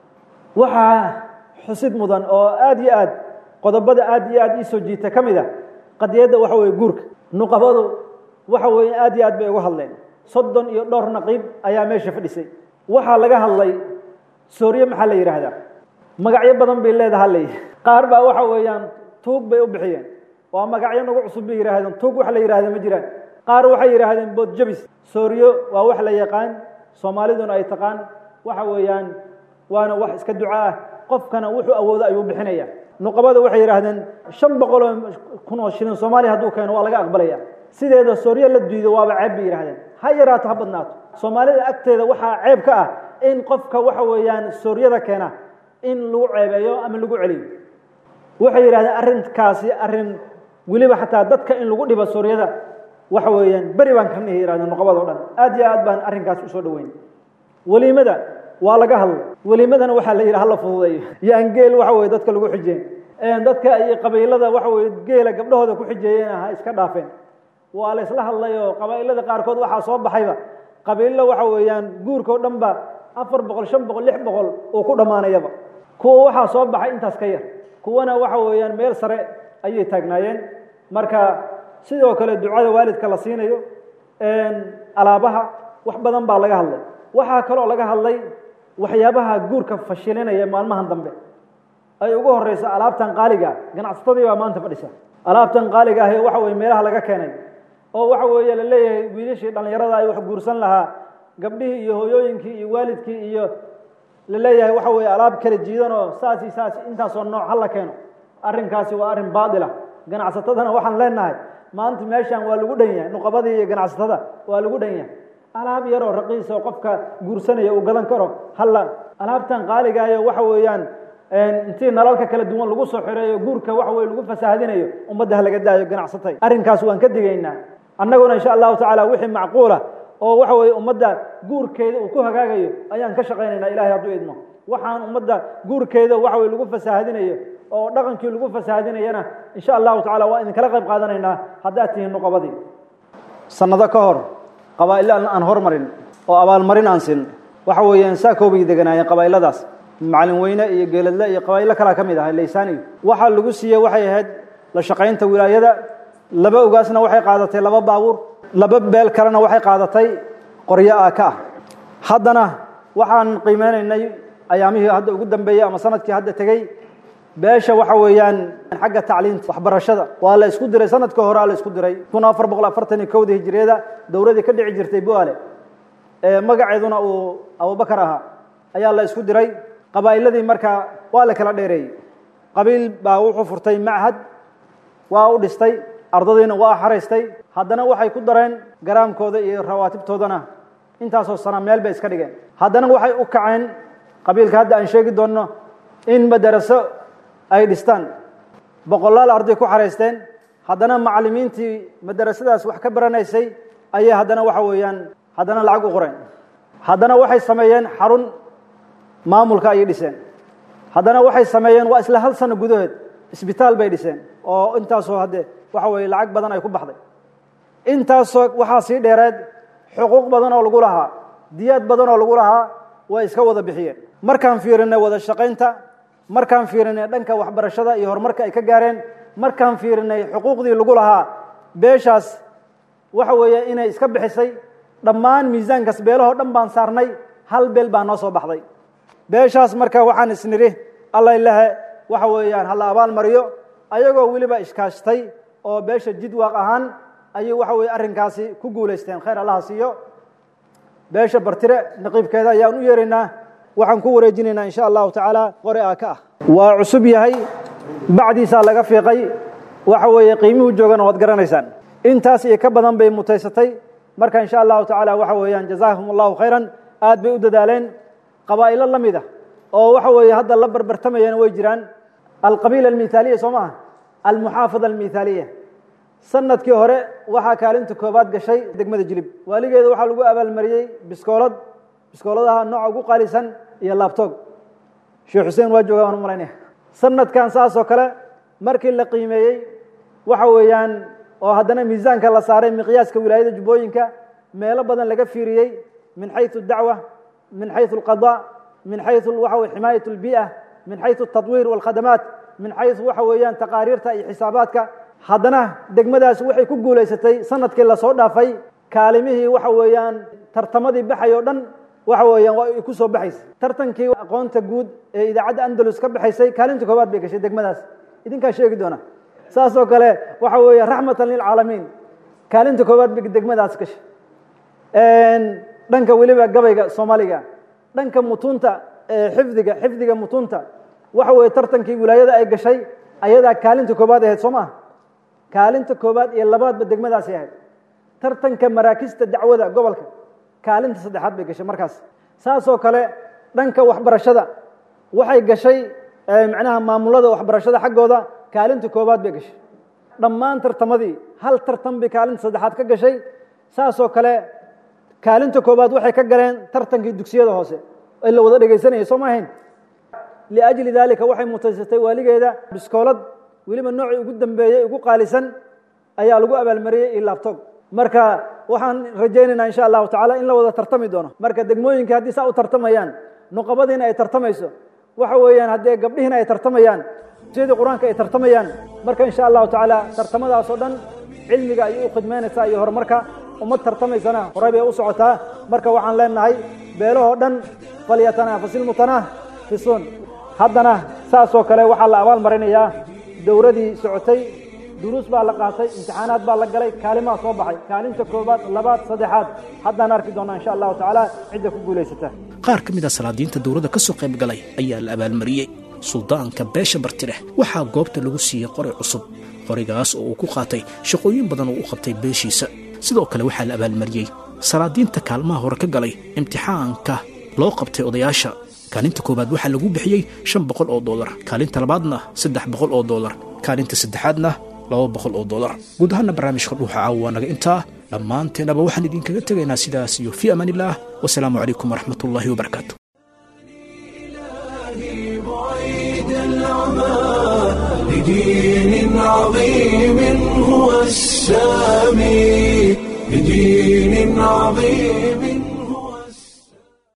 Speaker 16: waxaa xusid mudan oo aad iyo aad qodobada aad iyo aad ii soo jiita ka mid a qadiyadda waxa weeye guurka. nuqabadu waxa weeye aad iyo aad bay uga hadleen. 30 iyo dhowr naqiib ayaa meesha fadhisay. waxaa laga hadlay sooriye maxaa la yidhaahdaa, magacyo badan bay leedaha ley. qaar baa waxa weeyaan tuug bay u bixiyeen, waa magacyo nagu cusub bay yidhaahdeen. tuug wax la yidhaahda ma jiraan. qaar waxay yidhaahdeen boodjabis. sooriyo waa wax la yaqaan, soomaaliduna ay taqaan. waxa weeyaan waana wax iska duca ah, qofkana wuxuu awoodo ayuu bixinaya. nuqabada waxay yidhaahdeen 500,000 oo shilin Soomaali hadduu keeno waa laga aqbalaya. sideeda sooriyo la diido waaba ceeb bay yidhaahdeen, ha yaraato ha badnaato. soomaalida agteeda waxaa ceeb ka ah in qofka waxa weeyaan sooriyada keena in lagu ceebeeyo ama lagu celiyo. waxay yidhahdeen arrinkaasi arrin weliba xataa dadka in lagu dhibo sooriyada waxa weeyaan beri baan ka nihi yidhahdeen nuqabada oo dhan. aad iyo aad baan arrinkaasi usoo dhoweyn. weliimada waa laga hadlay. weliimadana waxaa la yidhi hala fududeeyo iyo aan geel waxa weye dadka lagu xijeen. dadka iyo qabiilada waxa weye geela gabdhahooda ku xijeeyeen ha iska dhaafeen. waa la isla hadlay oo qabaa'ilada qaarkood waxaa soo baxayba qabiilo waxa weeyaan guurka oo dhanba 400, 500, 600 oo ku dhammaanayaba. kuwa waxaa soo baxay intaas ka yar, kuwana waxa weeyaan meel sare ayay taagnaayeen. marka sidoo kale ducada waalidka la siinayo, alaabaha wax badan baa laga hadlay. waxaa kaloo laga hadlay waxyaabaha guurka fashilinaya maalmahan dambe ay ugu horeyso alaabtan qaaliga. ganacsatadii baa maanta fadhisa. alaabtan qaaliga ah waxa weeye meelaha laga keenay oo waxa weeye la leeyahay wiilashii dhalinyarada ay wax guursan lahaa, gabdhihii iyo hooyooyinkii iyo waalidkii iyo la leeyahay waxa weeye alaab kala jiidan oo saasi intaasoo nooc ha la keeno. arrinkaasi waa arrin baadila. ganacsatadana waxaan leenahay maanta meeshan waa lagu dhan yahay, nuqabadii iyo ganacsatada waa lagu dhan yahay. alaab yaroo raqiis oo qofka guursanaya uu gadan karo halla alaabtan qaaliga ah waxa weeyaan intii nalalka kala duwan lagu soo xireeyo guurka waxa weye lagu fasaahadinayo ummadda ha laga daayo ganacsatay arrinkaas waan ka digaynaa annaguna insha allahu tacaala wixii macquula oo waxa weye ummadda guurkeeda uu ku hagaagayo ayaan ka shaqaynaynaa ilahay hadduu idmo waxaan ummadda guurkeeda waxa weye lagu fasaahadinayo oo dhaqankii lagu fasaahadinayana insha allahu tacaala waa idinkala qayb qaadanaynaa haddaad tihiin nuqabadii sanado ka hor qabaa'ilo aan hormarin oo abaalmarin aan sin waxa weeyaan saakoobay deganaayeen qabaa'iladaas macalin weyne iyo geeladle iyo qabaa'ilo kalaa ka mid ahay laysaani waxaa lagu siiyey waxay ahayd la shaqaynta wilaayada laba ugaasna waxay qaadatay laba baabuur laba beel kalena waxay qaadatay qoryo aaka ah haddana waxaan qiimeynaynay ayaamihii hadda ugu dambeeyey ama sanadkii hadda tegey beesha waxa weeyaan xagga tacliinta waxbarashada waa la isku diray sanadka hore la isku diray 1441 hijriyada dowladii ka dhici jirtay Buale magaceeduna uu Abubakar ahaa ayaa la isku diray qabaa'iladii marka waa la kala dheereeyay qabiil baa wuxuu furtay macahad waa u dhistay ardadiina waa xareystay haddana waxay ku dareen garaamkooda iyo rawaatibtoodana intaasoo sana meel bay iska dhigeen haddana waxay u kaceen qabiilka hadda aan sheegi doonno in madaraso ay dhistaan boqolaal arday ku xareysteen haddana macallimiintii madarasadaas wax ka baranaysay ayay haddana waxa weeyaan haddana lacag u qoreen haddana waxay sameeyeen xarun maamulka ayay dhiseen haddana waxay sameeyeen waa isla hal sano gudaheed isbitaal bay dhiseen oo intaasoo hadde waxa weeye lacag badan ay ku baxday intaasoo waxaa sii dheereed xuquuq badan oo lagu lahaa diyaad badan oo lagu lahaa way iska wada bixiyeen markaan fiirinay wada shaqaynta markaan fiirinay dhanka waxbarashada iyo horumarka ay ka gaareen markaan fiirinay xuquuqdii lagu lahaa beeshaas waxa weeye inay iska bixisay dhammaan miisaankaas beelahoo dhan baan saarnay hal beel baa noo soo baxday beeshaas marka waxaan isniri alla ilahe waxa weeyaan hala abaal mariyo ayagoo weliba iskaashtay oo beesha jidwaaq ahaan ayuu waxa weeye arrinkaasi ku guulaysteen khayr allaha siiyo beesha bartire naqiibkeeda ayaan u yeeraynaa waxaan ku wareejinaynaa insha allahu tacaala qore aaka ah waa cusub yahay bacdiisaa laga fiiqay waxa weeye qiimuhu joogana waad garanaysaan intaas iyo ka badan bay mutaysatay marka insha allahu tacaala waxa weeyaan jazaahum allahu khayran aad bay u dadaaleen qabaa'ilo la mid ah oo waxa weeye hadda la barbartamayana way jiraan alqabiila almithaaliya soo maaha almuxaafada almithaaliya sanadkii hore waxaa kaalinta koobaad gashay degmada jilib waaligeeda waxaa lagu abaalmariyey biskooladaha nooca ugu qaalisan iyo laabtoog sheekh xuseen waa joogaa waan u malaynaya sanadkan saas oo kale markii la qiimeeyey waxa weeyaan oo haddana miisaanka la saaray miqyaaska wilaayada jubbooyinka meelo badan laga fiiriyey min xayثu dacwa min xayثu اlqaضاء min xayثu waxa weye ximaayat اlbiiئة min xayثu التaطwiir wاlkhadamaat min xayثu waxa weeyaan taqaariirta iyo xisaabaadka haddana degmadaas waxay ku guulaysatay sanadkii lasoo dhaafay kaalimihii waxa weeyaan tartamadii baxay oo dhan waxa weeyaan waa ay ku soo baxaysay tartankii aqoonta guud ee idaacadda andalus ka baxaysay kaalinta koobaad bay gashay degmadaas idinkaa sheegi doona saas oo kale waxa weeye raxmatan lilcaalamiin kaalinta koobaad bay degmadaas gashay dhanka weliba gabayga soomaaliga dhanka mutunta xifdiga mutunta waxa weeye tartankii wilaayada ay gashay ayadaa kaalinta koobaad ahayd soo maaha kaalinta koobaad iyo labaadba degmadaasi ahayd tartanka maraakista dacwada gobolka kaalinta saddexaad bay gashay markaas saasoo kale dhanka waxbarashada waxay gashay macnaha maamulada waxbarashada xaggooda kaalinta koobaad bay gashay dhammaan tartamadii hal tartan bay kaalinta saddexaad ka gashay saasoo kale kaalinta koobaad waxay ka galeen tartankii dugsiyada hoose ee la wada dhegaysanayay soo ma ahayn liajli daalika waxay mutaysatay waaligeeda biskoolad weliba noocii ugu dambeeyey ugu qaalisan ayaa lagu abaalmariyey iyo laabtoob marka waxaan rajaynaynaa insha allahu tacaala in la wada tartami doono marka degmooyinka haddii saa u tartamayaan nuqabadiina ay tartamayso waxa weeyaan haddee gabdhihiina ay tartamayaan sidii qur-aanka ay tartamayaan marka insha allahu tacaala tartamadaasoo dhan cilmiga ayay u khidmaynaysaa iyo horumarka ummad tartamaysana horey bay u socotaa marka waxaan leenahay beelahoo dhan falyatanafasilmutanafisuun haddana saasoo kale waxaa la abaal marinayaa dowradii socotay duruus baa la qaatay imtixaanaad baa la galay kaalimaa soo baxay kaalinta koobaad labaad saddexaad haddaan arki doonaa insha allahu tacaala cidda ku guulaysata
Speaker 2: qaar ka mid a salaadiinta dowladda ka soo qayb galay ayaa la abaalmariyey suldaanka beesha bartire waxaa goobta lagu siiyey qori cusub qorigaas oo uu ku qaatay shaqooyin badan oo u qabtay beeshiisa sidoo kale waxaa la abaalmariyey salaadiinta kaalmaha hore ka galay imtixaanka loo qabtay odayaasha kaalinta koowaad waxaa lagu bixiyey $500 kaalinta labaadna $300 kaalinta saddexaadna $200 guud ahaana barnaamijka dhuuxa caawa naga intaa dhammaanteenaba waxaan idinkaga tegaynaa sidaas iyo fii amaanillaah wasalaamu calaykum waraxmatullaahi wabarakaatu
Speaker 1: لدين عظيم هو السامي لدين عظيم